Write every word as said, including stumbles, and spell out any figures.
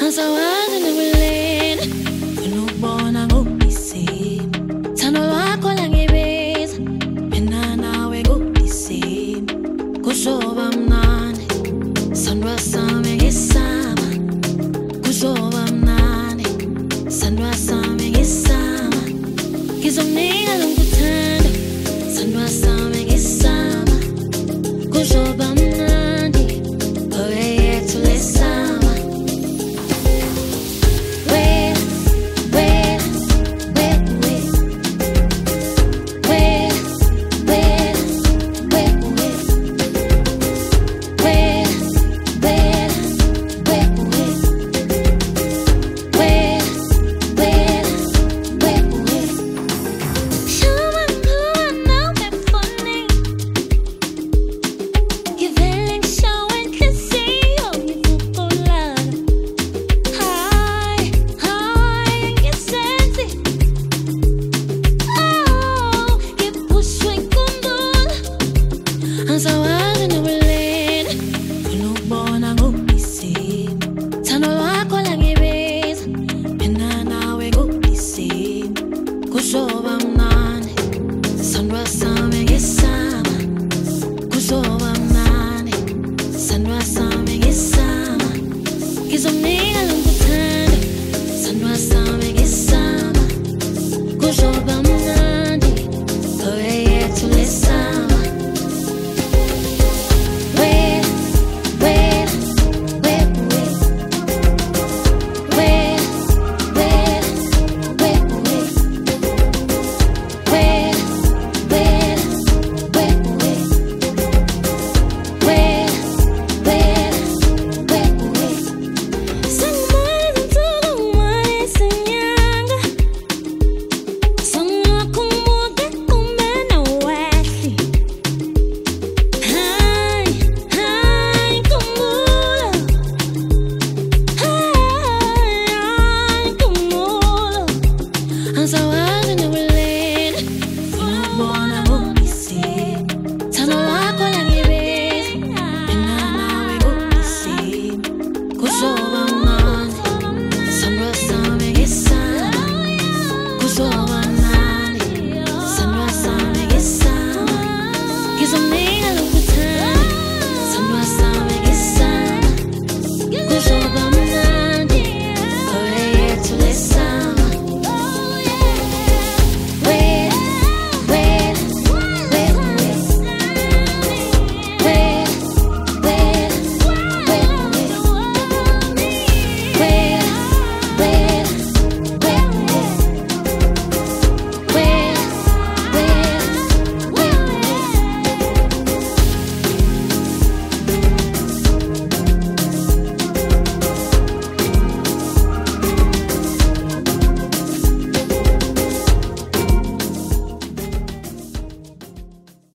Angisawazi nobulena unubona ngobisi thando lwakho langibiza mina nawe ngobisi kuzoba mnandi sandwa sami ngisama kuzoba mnandi sandwa sami ngisama ngizomnika lonkuthanda sandwa sami ngisama kuzoba mnandi oye yethu lesama. Angisawazi nobulena unubona ngobisi thando lwakho langibiza mina nawe ngobisi kuzoba mnandi sandwa sami ngisama kuzoba mnandi sandwa sami ngisama ngizomnika